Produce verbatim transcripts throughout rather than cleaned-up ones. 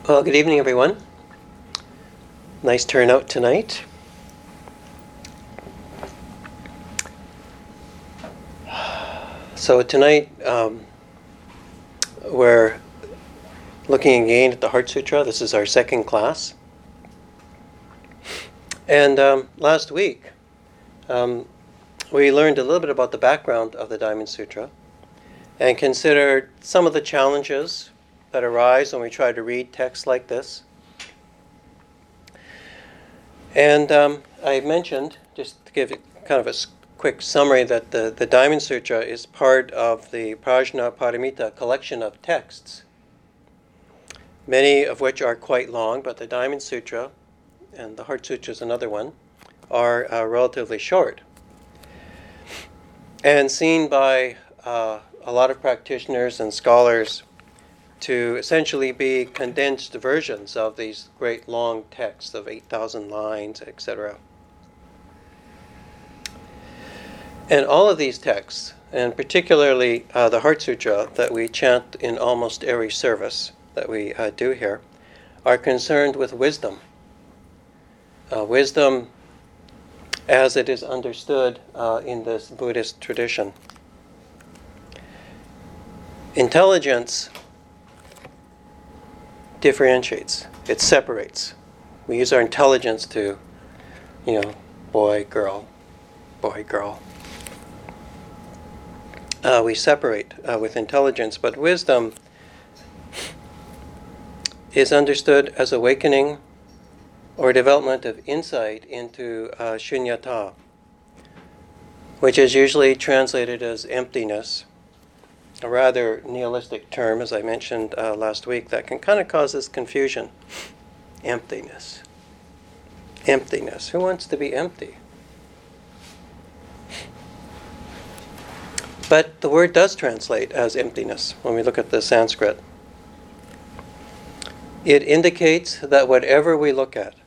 Well, good evening, everyone. Nice turnout tonight. So tonight um, we're looking again at the Heart Sutra. This is our second class. And um, last week um, we learned a little bit about the background of the Diamond Sutra and considered some of the challenges that arise when we try to read texts like this. And um, I mentioned, just to give kind of a quick summary, that the, the Diamond Sutra is part of the Prajnaparamita collection of texts, many of which are quite long, but the Diamond Sutra, and the Heart Sutra is another one, are uh, relatively short. And seen by uh, a lot of practitioners and scholars to essentially be condensed versions of these great long texts of eight thousand lines, et cetera. And all of these texts, and particularly uh, the Heart Sutra that we chant in almost every service that we uh, do here, are concerned with wisdom. Uh, wisdom as it is understood uh, in this Buddhist tradition. Intelligence differentiates, it separates. We use our intelligence to, you know, boy, girl, boy, girl. Uh, we separate uh, with intelligence, but wisdom is understood as awakening or development of insight into uh, shunyata, which is usually translated as emptiness, a rather nihilistic term, as I mentioned uh, last week, that can kind of cause this confusion. Emptiness. Emptiness. Who wants to be empty? But the word does translate as emptiness when we look at the Sanskrit. It indicates that whatever we look at,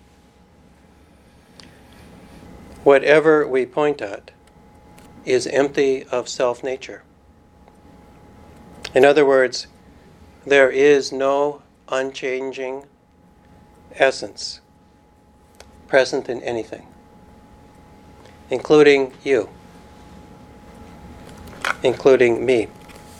whatever we point at, is empty of self-nature. In other words, there is no unchanging essence present in anything, including you, including me.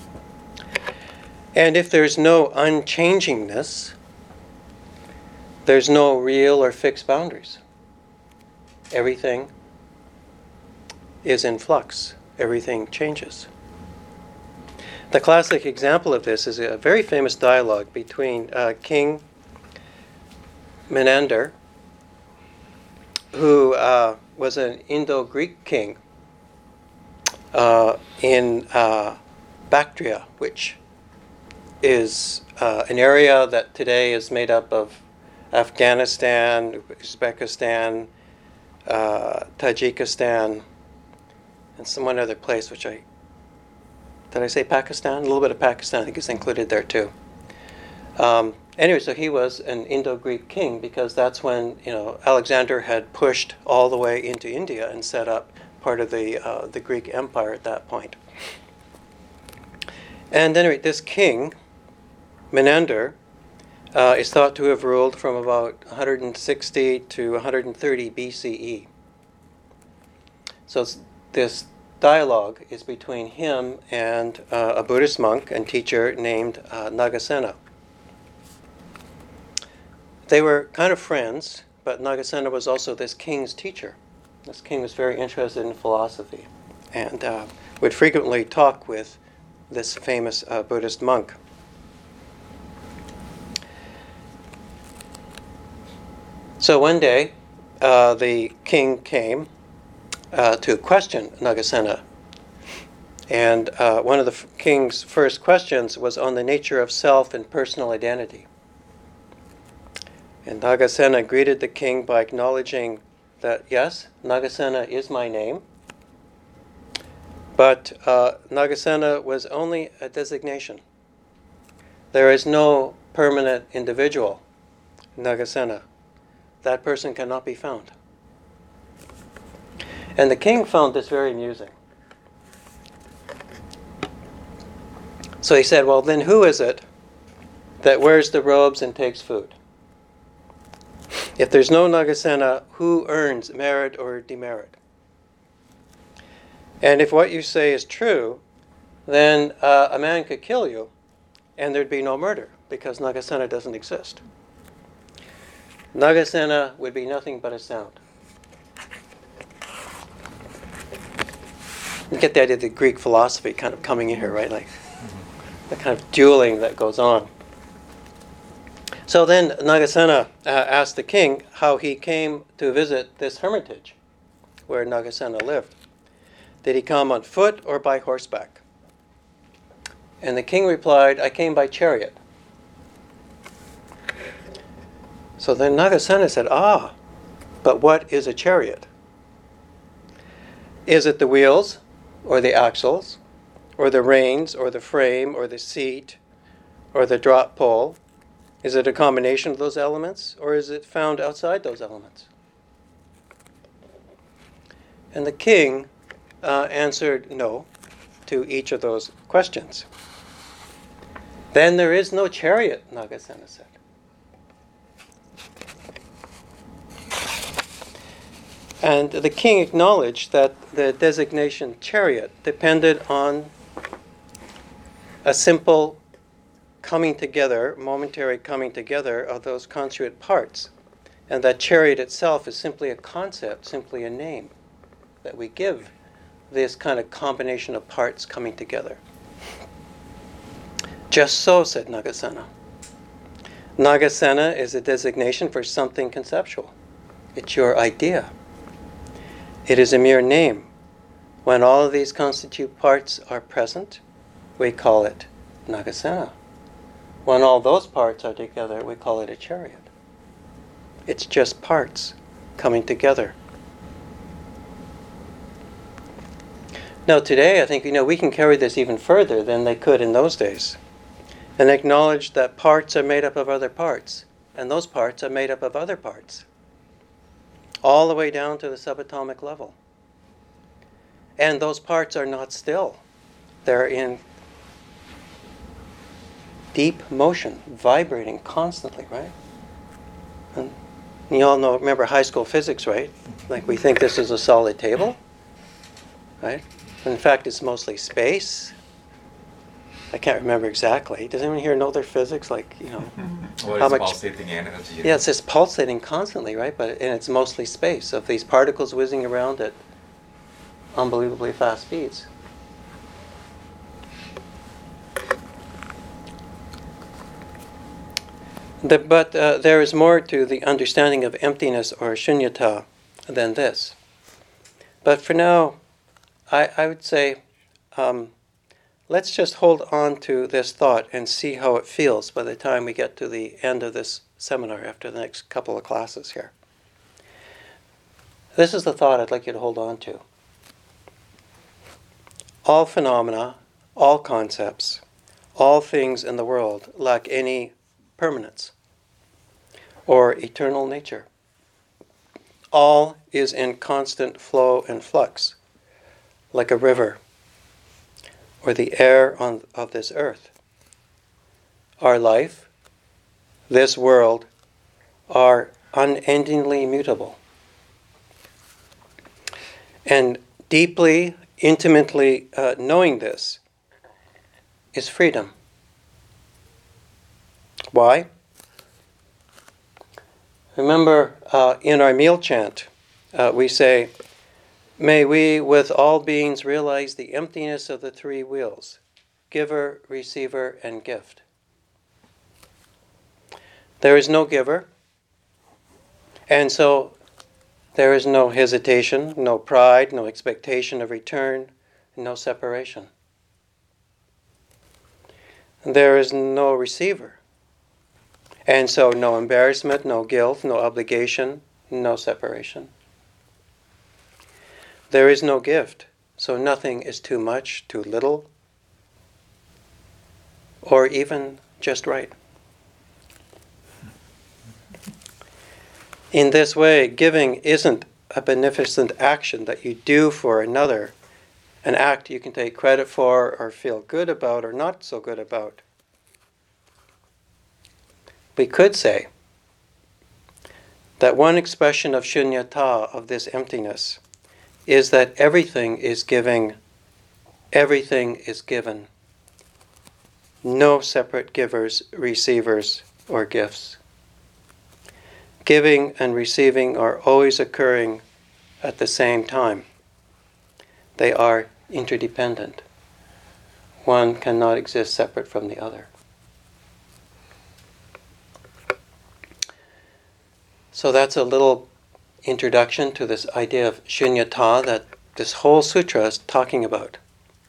And if there's no unchangingness, there's no real or fixed boundaries. Everything is in flux. Everything changes. The classic example of this is a very famous dialogue between uh, King Menander, who uh, was an Indo-Greek king uh, in uh, Bactria, which is uh, an area that today is made up of Afghanistan, Uzbekistan, uh, Tajikistan, and some one other place which I Did I say Pakistan? A little bit of Pakistan, I think, is included there too. Um, anyway, so he was an Indo-Greek king because that's when, you know, Alexander had pushed all the way into India and set up part of the uh, the Greek Empire at that point. And anyway, this king, Menander, uh, is thought to have ruled from about one hundred sixty to one hundred thirty B C E. So it's this dialogue is between him and uh, a Buddhist monk and teacher named uh, Nagasena. They were kind of friends, but Nagasena was also this king's teacher. This king was very interested in philosophy and uh, would frequently talk with this famous uh, Buddhist monk. So one day, uh, the king came Uh, to question Nagasena. And uh, one of the f- king's first questions was on the nature of self and personal identity. And Nagasena greeted the king by acknowledging that, yes, Nagasena is my name, but uh, Nagasena was only a designation. There is no permanent individual, Nagasena. That person cannot be found. And the king found this very amusing. So he said, well, then who is it that wears the robes and takes food. If there's no Nagasena, who earns merit or demerit? And if what you say is true, then uh, a man could kill you and there'd be no murder because Nagasena doesn't exist. Nagasena would be nothing but a sound. You get the idea of the Greek philosophy kind of coming in here, right? Like the kind of dueling that goes on. So then Nagasena uh, asked the king how he came to visit this hermitage where Nagasena lived. Did he come on foot or by horseback? And the king replied, I came by chariot. So then Nagasena said, ah, but what is a chariot? Is it the wheels or the axles or the reins or the frame or the seat or the drop pole? Is it a combination of those elements or is it found outside those elements? And the king uh, answered no to each of those questions. Then there is no chariot, Nagasena said. And the king acknowledged that the designation chariot depended on a simple coming together, momentary coming together of those constituent parts. And that chariot itself is simply a concept, simply a name that we give this kind of combination of parts coming together. Just so, said Nagasena. Nagasena is a designation for something conceptual. It's your idea. It is a mere name. When all of these constituent parts are present, we call it Nagasena. When all those parts are together, we call it a chariot. It's just parts coming together. Now today, I think, you know, we can carry this even further than they could in those days, and acknowledge that parts are made up of other parts, and those parts are made up of other parts, all the way down to the subatomic level. And those parts are not still. They're in deep motion, vibrating constantly, right? And you all know, remember high school physics, right? Like we think this is a solid table, right? In fact, it's mostly space. I can't remember exactly. Does anyone here know their physics? Like, you know, what how is much pulsating energy? Yeah, it's just pulsating constantly, right? But and it's mostly space of these particles whizzing around at unbelievably fast speeds. The, but uh, there is more to the understanding of emptiness or shunyata than this. But for now, I, I would say, um, let's just hold on to this thought and see how it feels by the time we get to the end of this seminar after the next couple of classes here. This is the thought I'd like you to hold on to. All phenomena, all concepts, all things in the world lack any permanence or eternal nature. All is in constant flow and flux, like a river or the air on, of this earth. Our life, this world, are unendingly mutable. And deeply, intimately uh, knowing this is freedom. Why? Remember, uh, in our meal chant, uh, we say, may we with all beings realize the emptiness of the three wheels, giver, receiver, and gift. There is no giver, and so there is no hesitation, no pride, no expectation of return, no separation. There is no receiver, and so no embarrassment, no guilt, no obligation, no separation. There is no gift, so nothing is too much, too little, or even just right. In this way, giving isn't a beneficent action that you do for another, an act you can take credit for or feel good about or not so good about. we could say that one expression of shunyata, of this emptiness, is that everything is giving, everything is given. No separate givers, receivers, or gifts. Giving and receiving are always occurring at the same time. They are interdependent. One cannot exist separate from the other. So that's a little introduction to this idea of shunyata that this whole sutra is talking about.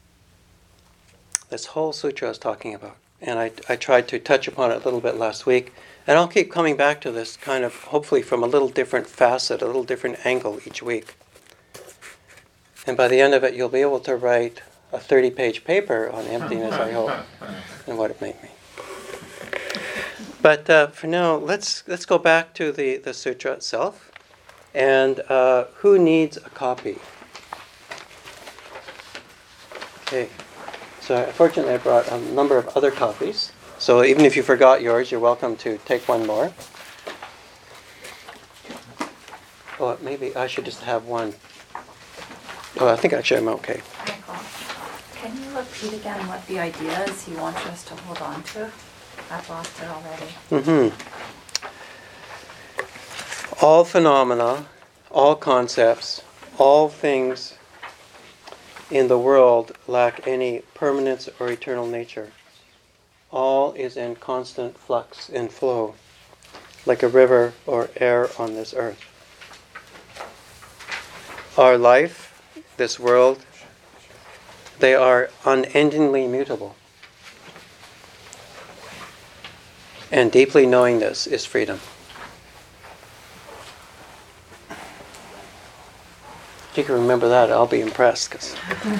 This whole sutra is talking about. And I, I tried to touch upon it a little bit last week. And I'll keep coming back to this kind of, hopefully from a little different facet, a little different angle each week. And by the end of it, you'll be able to write a thirty-page paper on emptiness, I hope, and what it may mean. But uh, for now, let's let's go back to the, the sutra itself. And uh, who needs a copy? Okay. So fortunately, I brought a number of other copies. So even if you forgot yours, you're welcome to take one more. Oh, maybe I should just have one. Oh, I think actually I'm okay. Michael, can you repeat again what the idea is he wants us to hold on to? I've lost it already. Mm-hmm. All phenomena, all concepts, all things in the world lack any permanence or eternal nature. All is in constant flux and flow, like a river or air on this earth. Our life, this world, they are unendingly mutable. And deeply knowing this is freedom. If you can remember that, I'll be impressed. 'Cause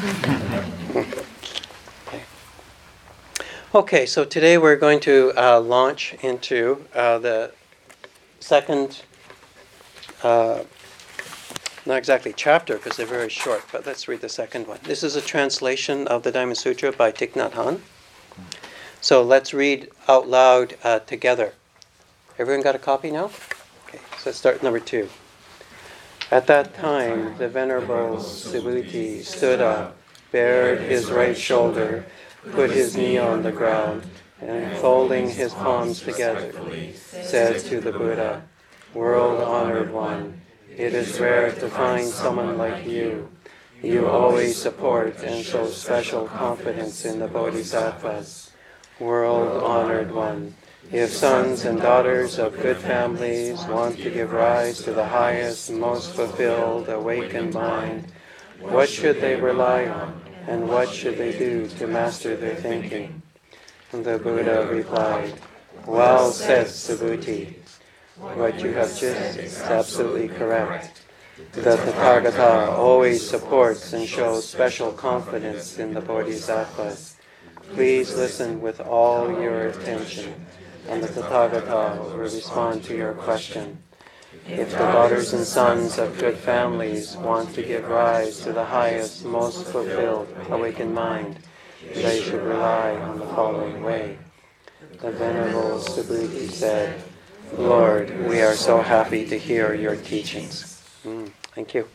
okay. okay, so today we're going to uh, launch into uh, the second, uh, not exactly chapter because they're very short, but let's read the second one. This is a translation of the Diamond Sutra by Thich Nhat Hanh. So let's read out loud uh, together. Everyone got a copy now? Okay, so let's start number two. At that time, the Venerable Subhuti stood up, bared his right shoulder, put his knee on the ground, and folding his palms together, said to the Buddha, "World-honored one, it is rare to find someone like you. You always support and show special confidence in the Bodhisattvas. World-honored one, if sons and daughters of good families want to give rise to the highest, most fulfilled, awakened mind, what should they rely on, and what should they do to master their thinking?" And the Buddha replied, "Well said, Subhuti. What you have just is absolutely correct. The Tathagata always supports and shows special confidence in the Bodhisattvas. Please listen with all your attention, and the Tathagata will respond to your question. If the daughters and sons of good families want to give rise to the highest, most fulfilled, awakened mind, they should rely on the following way." The Venerable Subhuti said, "Lord, we are so happy to hear your teachings." Mm, thank you.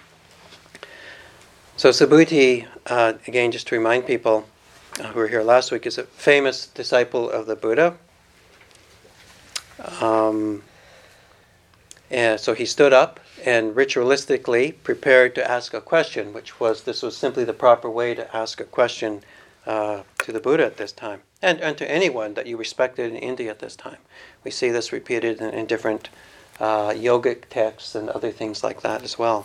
So Subhuti, uh, again, just to remind people uh, who were here last week, is a famous disciple of the Buddha. Um, and so he stood up and ritualistically prepared to ask a question, which was, this was simply the proper way to ask a question uh, to the Buddha at this time, and, and to anyone that you respected in India at this time. We see this repeated in, in different uh, yogic texts and other things like that as well.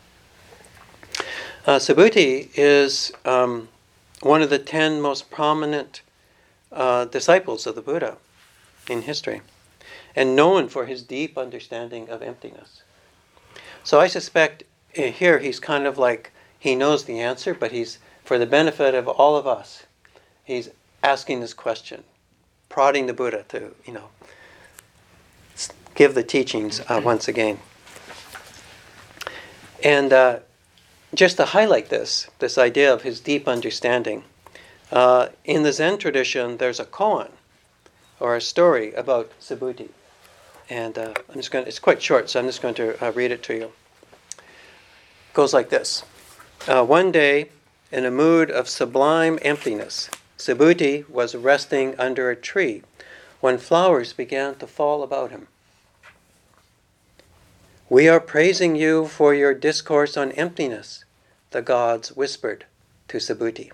Uh, Subhuti is um, one of the ten most prominent uh, disciples of the Buddha in history, and known for his deep understanding of emptiness. So I suspect uh, here he's kind of like, he knows the answer, but he's, for the benefit of all of us, he's asking this question, prodding the Buddha to, you know, give the teachings uh, once again. And uh, just to highlight this, this idea of his deep understanding, uh, in the Zen tradition, there's a koan or a story about Subhuti. And uh, I'm just going to, it's quite short, so I'm just going to uh, read it to you. It goes like this. Uh, one day, in a mood of sublime emptiness, Subhuti was resting under a tree when flowers began to fall about him. "We are praising you for your discourse on emptiness," the gods whispered to Subhuti.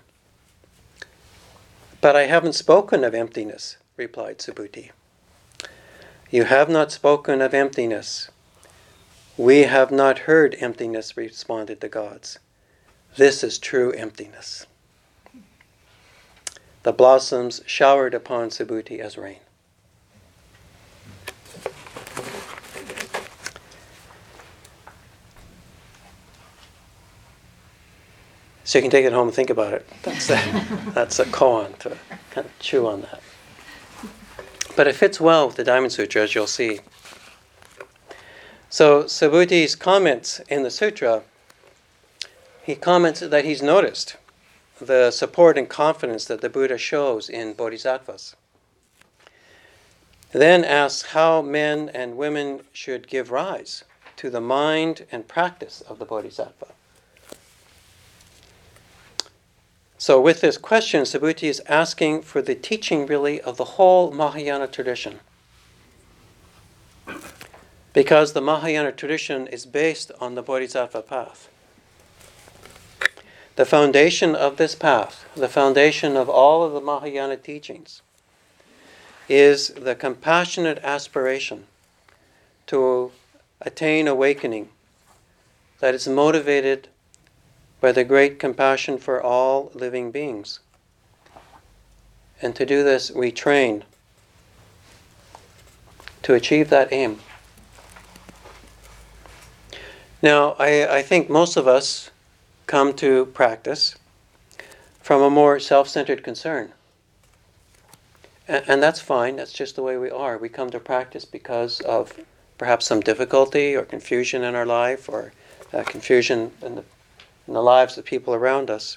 "But I haven't spoken of emptiness," replied Subhuti. "You have not spoken of emptiness. We have not heard emptiness," responded the gods. "This is true emptiness." The blossoms showered upon Subhuti as rain. So you can take it home and think about it. That's a, that's a koan to kind of chew on that. But it fits well with the Diamond Sutra, as you'll see. So Subhuti's comments in the sutra, he comments that he's noticed the support and confidence that the Buddha shows in bodhisattvas. Then asks how men and women should give rise to the mind and practice of the bodhisattva. So with this question, Subhuti is asking for the teaching, really, of the whole Mahayana tradition. Because the Mahayana tradition is based on the Bodhisattva path. The foundation of this path, the foundation of all of the Mahayana teachings, is the compassionate aspiration to attain awakening that is motivated by the great compassion for all living beings. And to do this, we train to achieve that aim. Now, I, I think most of us come to practice from a more self-centered concern. And, and that's fine, that's just the way we are. We come to practice because of perhaps some difficulty or confusion in our life, or uh, confusion in the in the lives of people around us.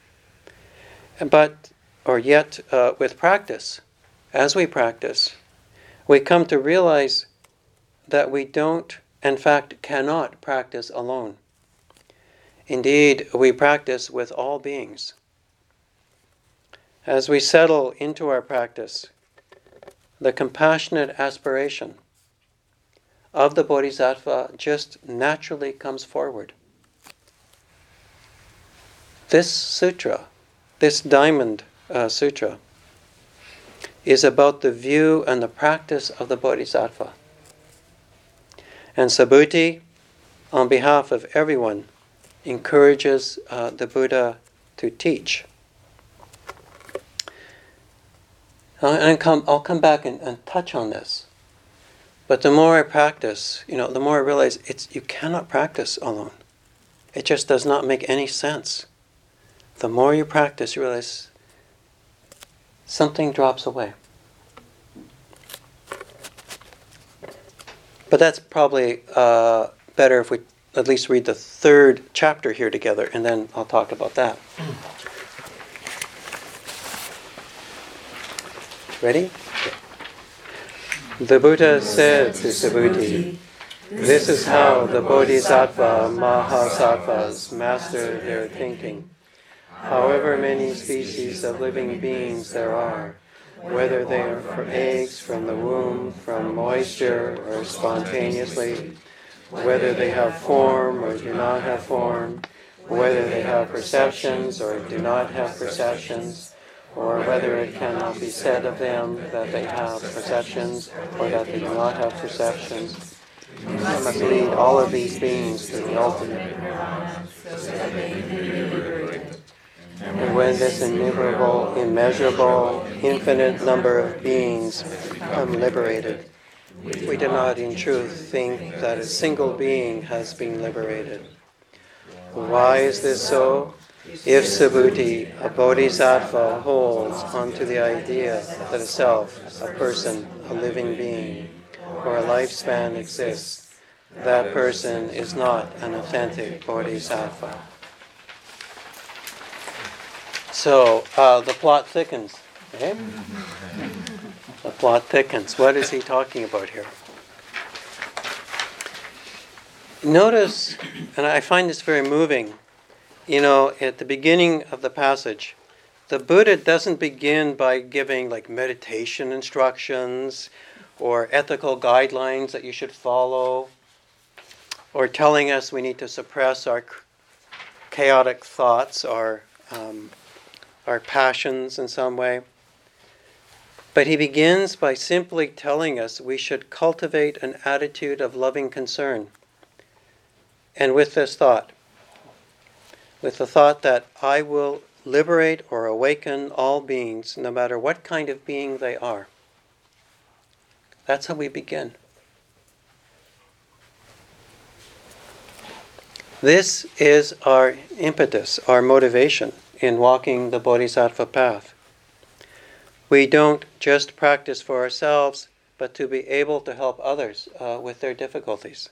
But, or yet, uh, with practice, as we practice, we come to realize that we don't, in fact, cannot practice alone. Indeed, we practice with all beings. As we settle into our practice, the compassionate aspiration of the Bodhisattva just naturally comes forward. This sutra, this Diamond uh, Sutra, is about the view and the practice of the Bodhisattva. And Subhuti, on behalf of everyone, encourages uh, the Buddha to teach. And come, I'll come back and, and touch on this. But the more I practice, you know, the more I realize it's you cannot practice alone. It just does not make any sense. The more you practice, you realize something drops away. But that's probably uh, better if we at least read the third chapter here together, and then I'll talk about that. Ready? The Buddha said to Subhuti, "This is how the Bodhisattva Mahasattvas master their thinking. However many species of living beings there are, whether they are from eggs from the womb, from moisture, or spontaneously, whether they have form or do not have form, whether they have perceptions or do not have perceptions, or whether it cannot be said of them that they have perceptions or that they do not have perceptions, you must lead all of these beings to the ultimate. And when this innumerable, immeasurable, infinite number of beings become liberated, we do not in truth think that a single being has been liberated. Why is this so? If Subhuti, a bodhisattva, holds onto the idea that a self, a person, a living being, or a lifespan exists, that person is not an authentic bodhisattva." So uh, the plot thickens. Okay? The plot thickens. What is he talking about here? Notice, and I find this very moving, you know, at the beginning of the passage, the Buddha doesn't begin by giving like meditation instructions or ethical guidelines that you should follow, or telling us we need to suppress our chaotic thoughts, our, um, our passions in some way. But he begins by simply telling us we should cultivate an attitude of loving concern. And with this thought, with the thought that I will liberate or awaken all beings, no matter what kind of being they are. That's how we begin. This is our impetus, our motivation in walking the Bodhisattva path. We don't just practice for ourselves, but to be able to help others uh, with their difficulties.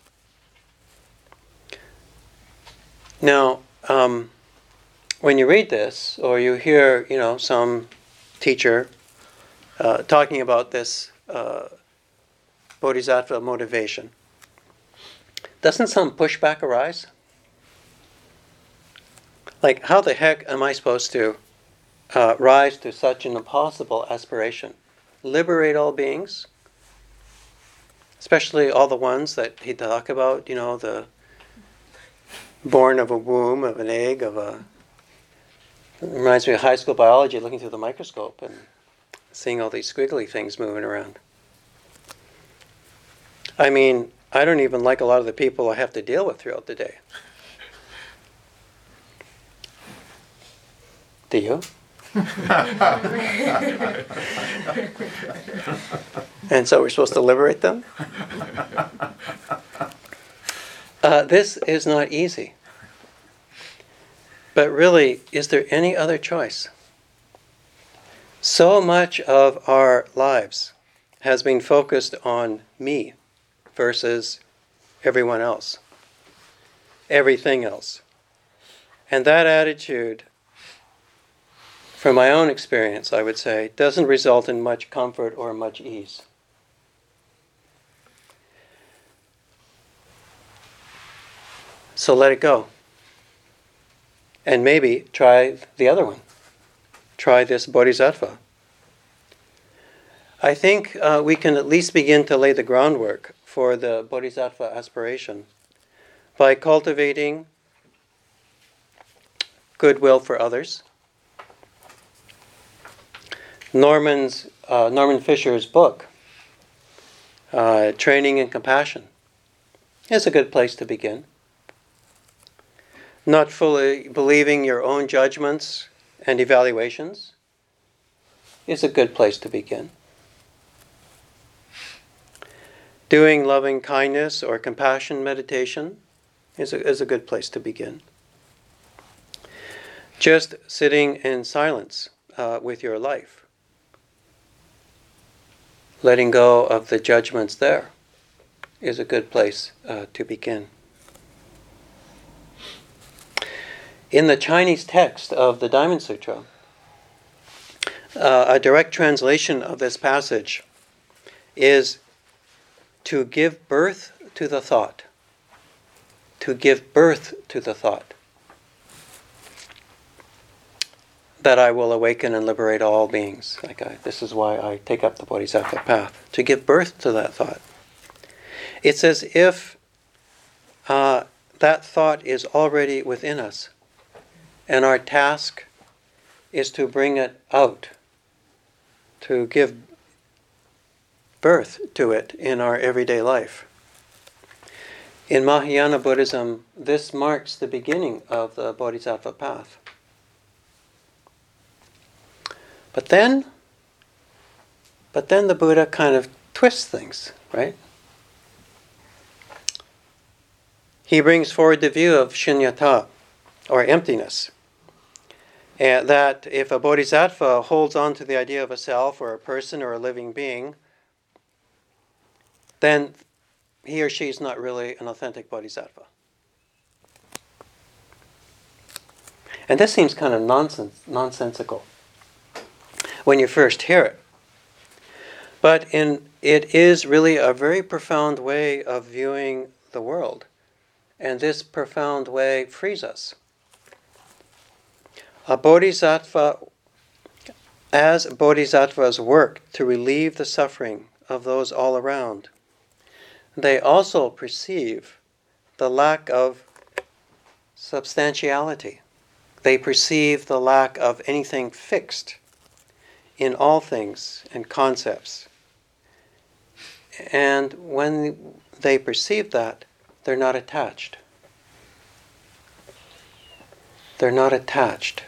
Now, um, when you read this, or you hear, you know, some teacher uh, talking about this uh, Bodhisattva motivation, doesn't some pushback arise? Like, how the heck am I supposed to uh, rise to such an impossible aspiration? Liberate all beings, especially all the ones that he talk about, you know, the born of a womb, of an egg, of a... It reminds me of high school biology, looking through the microscope and seeing all these squiggly things moving around. I mean, I don't even like a lot of the people I have to deal with throughout the day. Do you? And so we're supposed to liberate them? Uh, this is not easy. But really, is there any other choice? So much of our lives has been focused on me versus everyone else, everything else. And that attitude, from my own experience, I would say, doesn't result in much comfort or much ease. So let it go. And maybe try the other one. Try this bodhisattva. I think uh, we can at least begin to lay the groundwork for the bodhisattva aspiration by cultivating goodwill for others. Norman's, uh, Norman Fisher's book, uh, Training in Compassion, is a good place to begin. Not fully believing your own judgments and evaluations is a good place to begin. Doing loving kindness or compassion meditation is a, is a good place to begin. Just sitting in silence uh, with your life, letting go of the judgments there, is a good place uh, to begin. In the Chinese text of the Diamond Sutra, uh, a direct translation of this passage is to give birth to the thought. To give birth to the thought that I will awaken and liberate all beings. Like I, this is why I take up the Bodhisattva path. To give birth to that thought. It's as if uh, that thought is already within us. And our task is to bring it out, to give birth to it in our everyday life. In Mahayana Buddhism, this marks the beginning of the Bodhisattva path. But then, but then the Buddha kind of twists things, right? He brings forward the view of shunyata, or emptiness. And that if a bodhisattva holds on to the idea of a self or a person or a living being, then he or she is not really an authentic bodhisattva. And this seems kind of nonsense, nonsensical when you first hear it. But in it is really a very profound way of viewing the world. And this profound way frees us. A bodhisattva, as bodhisattvas work to relieve the suffering of those all around, they also perceive the lack of substantiality. They perceive the lack of anything fixed in all things and concepts. And when they perceive that, they're not attached. They're not attached.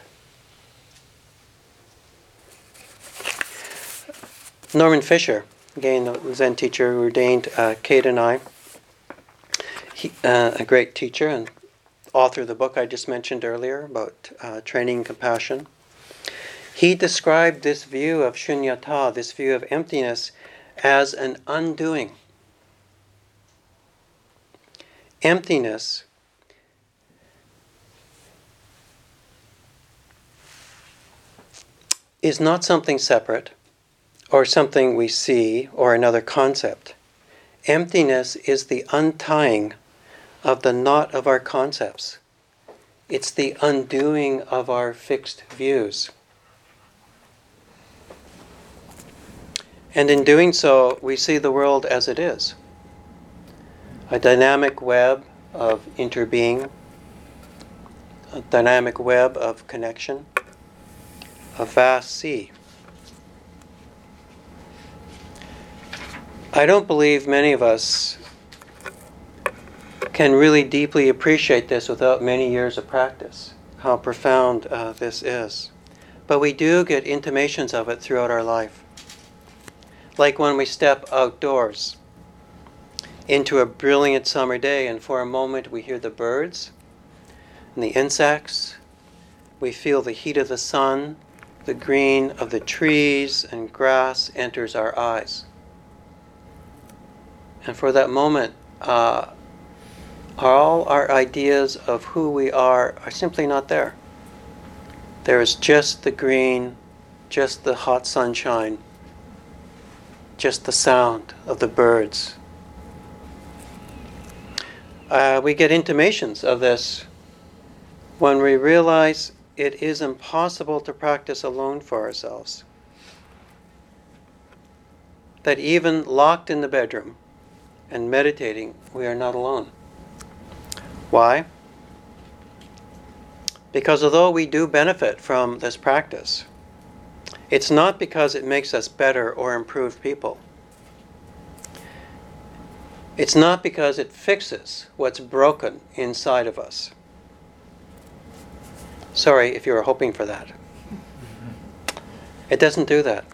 Norman Fisher, again, a Zen teacher who ordained uh, Kate and I, he, uh, a great teacher and author of the book I just mentioned earlier about uh, training compassion. He described this view of shunyata, this view of emptiness, as an undoing. Emptiness is not something separate or something we see or another concept. Emptiness is the untying of the knot of our concepts. It's the undoing of our fixed views. And in doing so, we see the world as it is. A dynamic web of interbeing, a dynamic web of connection, a vast sea. I don't believe many of us can really deeply appreciate this without many years of practice, how profound uh, this is. But we do get intimations of it throughout our life. Like when we step outdoors into a brilliant summer day and for a moment we hear the birds and the insects, we feel the heat of the sun, the green of the trees and grass enters our eyes. And for that moment, uh, all our ideas of who we are are simply not there. There is just the green, just the hot sunshine, just the sound of the birds. Uh, we get intimations of this when we realize it is impossible to practice alone for ourselves. That even locked in the bedroom and meditating, we are not alone. Why? Because although we do benefit from this practice, it's not because it makes us better or improved people. It's not because it fixes what's broken inside of us. Sorry if you were hoping for that. It doesn't do that.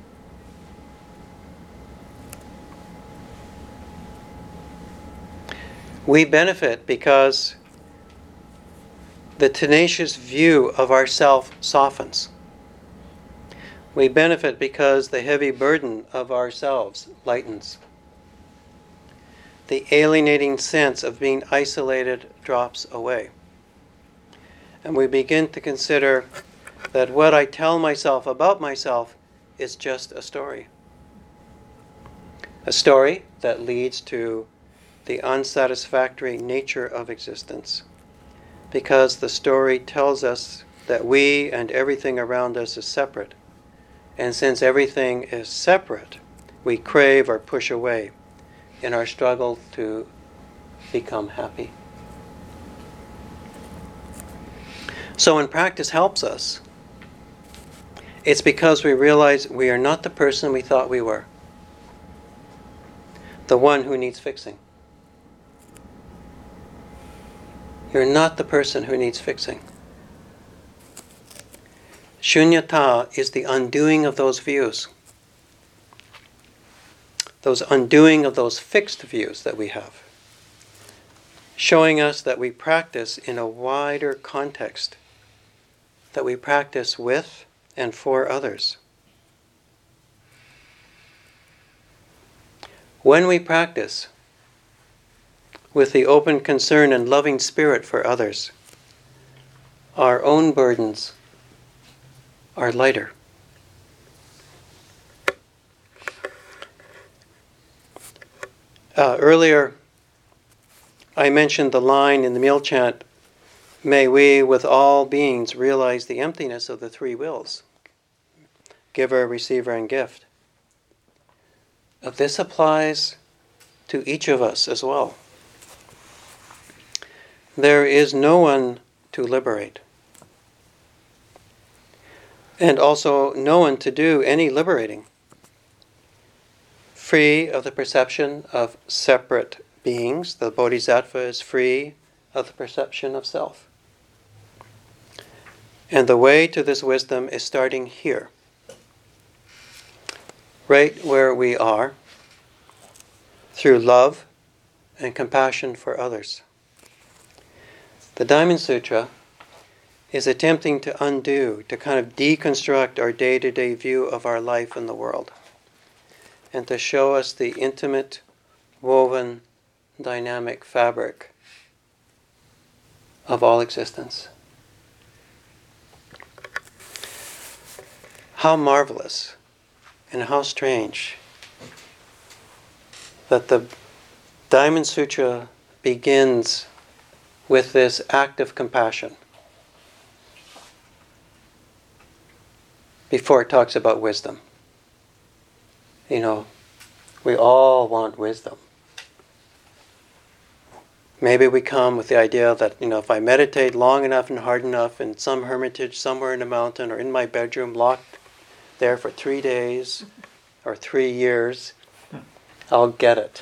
We benefit because the tenacious view of ourself softens. We benefit because the heavy burden of ourselves lightens. The alienating sense of being isolated drops away. And we begin to consider that what I tell myself about myself is just a story. A story that leads to the unsatisfactory nature of existence, because the story tells us that we and everything around us is separate. And since everything is separate, we crave or push away in our struggle to become happy. So when practice helps us, it's because we realize we are not the person we thought we were, the one who needs fixing. You're not the person who needs fixing. Shunyata is the undoing of those views. Those undoing of those fixed views that we have. Showing us that we practice in a wider context. That we practice with and for others. When we practice with the open concern and loving spirit for others, our own burdens are lighter. Uh, earlier, I mentioned the line in the meal chant, "May we with all beings realize the emptiness of the three wills, giver, receiver, and gift." Uh, this applies to each of us as well. There is no one to liberate, and also no one to do any liberating, free of the perception of separate beings. The Bodhisattva is free of the perception of self. And the way to this wisdom is starting here, right where we are, through love and compassion for others. The Diamond Sutra is attempting to undo, to kind of deconstruct our day-to-day view of our life in the world, and to show us the intimate, woven, dynamic fabric of all existence. How marvelous and how strange that the Diamond Sutra begins with this act of compassion before it talks about wisdom. You know, we all want wisdom. Maybe we come with the idea that, you know, if I meditate long enough and hard enough in some hermitage somewhere in a mountain or in my bedroom, locked there for three days or three years, I'll get it.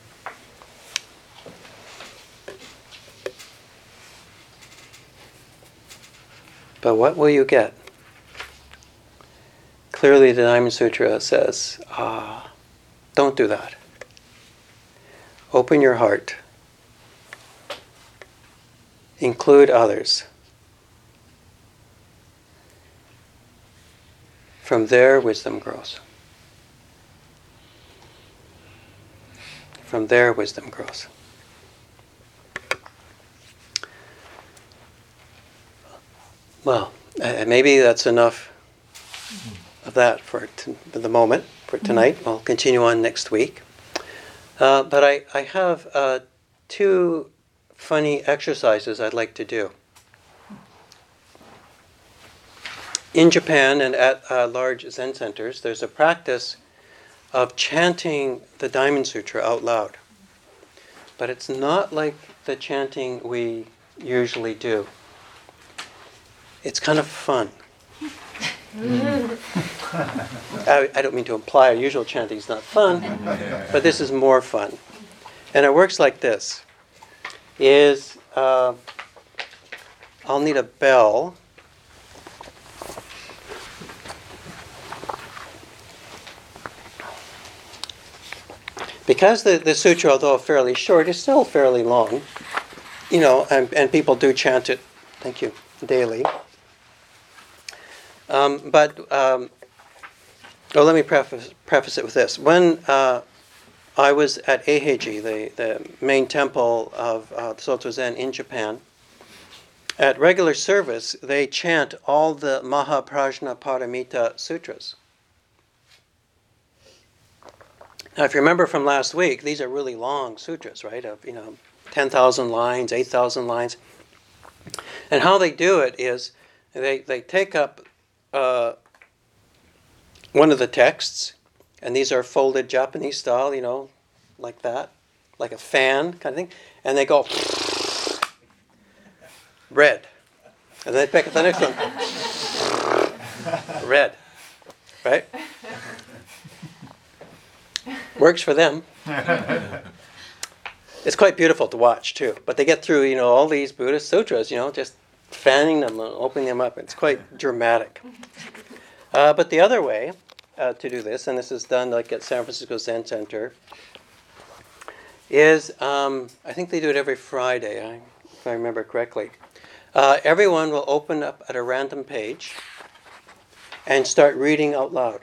But what will you get? Clearly the Diamond Sutra says, ah, don't do that. Open your heart. Include others. From there, wisdom grows. From there, wisdom grows. Well, uh, maybe that's enough of that for, t- for the moment, for tonight. Mm-hmm. We'll continue on next week. Uh, but I, I have uh, two funny exercises I'd like to do. In Japan and at uh, large Zen centers, there's a practice of chanting the Diamond Sutra out loud. But it's not like the chanting we usually do. It's kind of fun. I, I don't mean to imply our usual chanting is not fun, but this is more fun. And it works like this. Is uh, I'll need a bell. Because the, the sutra, although fairly short, is still fairly long, you know, and, and people do chant it, thank you, daily. Um, but, um, oh, let me preface, preface it with this. When uh, I was at Eiheiji, the, the main temple of uh, Soto Zen in Japan, at regular service, they chant all the Mahaprajna Paramita sutras. Now, if you remember from last week, these are really long sutras, right? Of, you know, ten thousand lines, eight thousand lines. And how they do it is they, they take up uh, one of the texts, and these are folded Japanese style, you know, like that, like a fan kind of thing, and they go, red. And then they pick up the next one, red, right? Works for them. It's quite beautiful to watch, too. But they get through, you know, all these Buddhist sutras, you know, just fanning them and opening them up. It's quite dramatic. Uh, but the other way uh, to do this, and this is done like at San Francisco Zen Center, is, um, I think they do it every Friday, I, if I remember correctly. Uh, everyone will open up at a random page and start reading out loud.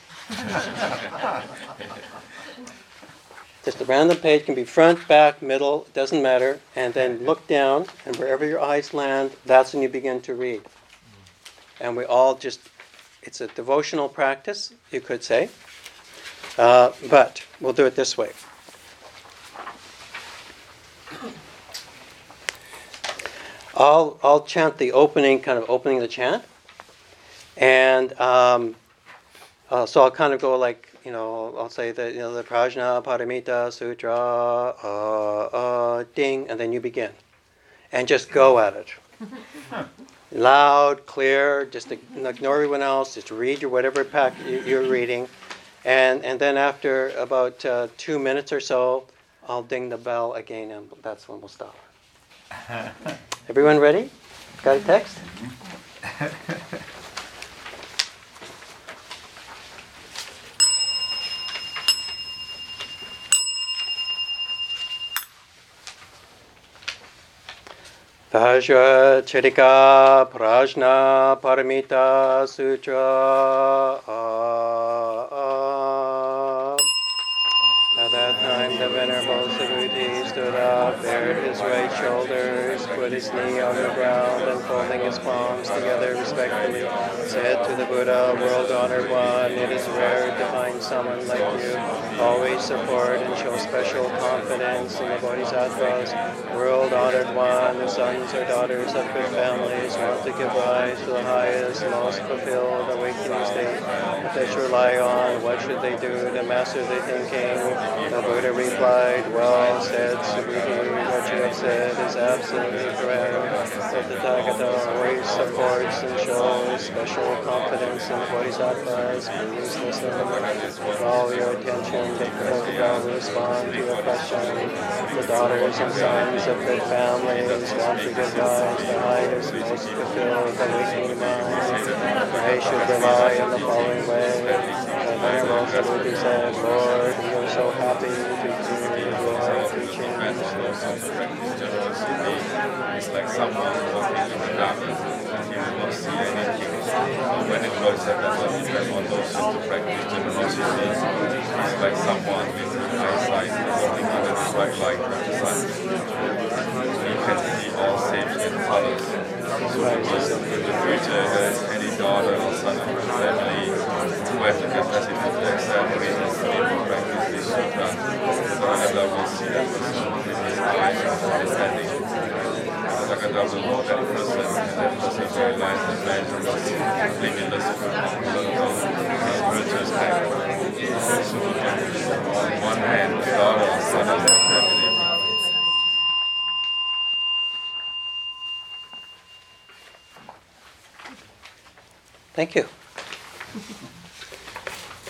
Just a random page, can be front, back, middle, it doesn't matter, and then look down, and wherever your eyes land, that's when you begin to read. And we all just, it's a devotional practice, you could say, uh, but we'll do it this way. I'll, I'll chant the opening, kind of opening the chant. And um, uh, so I'll kind of go like, you know, I'll say that, you know, the Prajna Paramita Sutra, uh, uh, ding, and then you begin. And just go at it. Loud, clear, just ignore everyone else, just read your whatever pack you're reading. And, and then after about uh, two minutes or so, I'll ding the bell again, and that's when we'll stop. Everyone ready? Got a text? Vajra Chedika Prajna Paramita Sutra. At that time, the Venerable Subhuti stood up, bared his right shoulders, put his knee on the ground, and folding his palms together respectfully, said to the Buddha, World-honored one, it is rare to find someone like you. Always support and show special confidence in the Bodhisattvas. World-honored one, the sons or daughters of good families want to give rise to the highest, most fulfilled awakening state that they should rely on. What should they do to master their thinking? The Buddha replied, well said, Subhuti, what you have said is absolutely correct. That the Tathagata always supports and shows special confidence in the Bodhisattvas. Please listen with all your attention. Take the Tathagata will respond to your question. The daughters and sons of good families want to give rise to the highest, most fulfilled awakening mind. They should rely in the following way. The Venerable Subhuti said, Lord, we are so happy to do your teachings. It's like someone walking in the dark and you will not see anything. When it was that on those who practice generosity, it's like someone with good eyesight walking under the bright light of the sun. You can see all shapes and colors. So in the future, there is any daughter or son of the family who has the capacity to accept reasons to practice this sutra, so Allah will see that person with his eyes of understanding. Tathagata will know that person, and that person will realize the measure of limitless spiritual act. So, on one hand, the daughter or son of the family. Thank you.